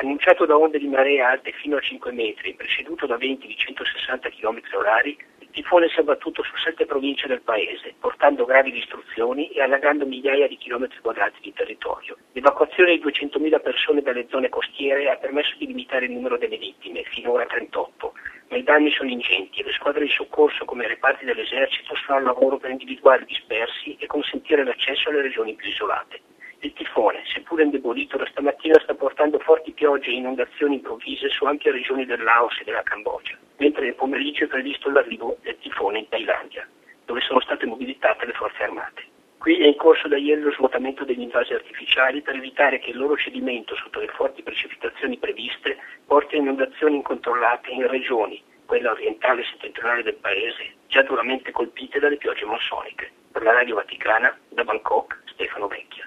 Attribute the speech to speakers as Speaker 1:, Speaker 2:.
Speaker 1: Annunciato da onde di marea alte fino a 5 metri e preceduto da venti di 160 km/h, il tifone si è abbattuto su 7 province del paese, portando gravi distruzioni e allagando migliaia di chilometri quadrati di territorio. L'evacuazione di 200.000 persone dalle zone costiere ha permesso di limitare il numero delle vittime, finora 38, ma i danni sono ingenti e le squadre di soccorso come i reparti dell'esercito sono al lavoro per individuare i dispersi e consentire l'accesso alle regioni più isolate. Il tifone, seppur indebolito, da stamattina sta portando forti piogge e inondazioni improvvise su ampie regioni del Laos e della Cambogia, mentre nel pomeriggio è previsto l'arrivo del tifone in Thailandia, dove sono state mobilitate le forze armate. Qui è in corso da ieri lo svuotamento degli invasi artificiali per evitare che il loro cedimento sotto le forti precipitazioni previste porti a inondazioni incontrollate in regioni, quella orientale e settentrionale del paese, già duramente colpite dalle piogge monsoniche. Per la Radio Vaticana, da Bangkok, Stefano Vecchia.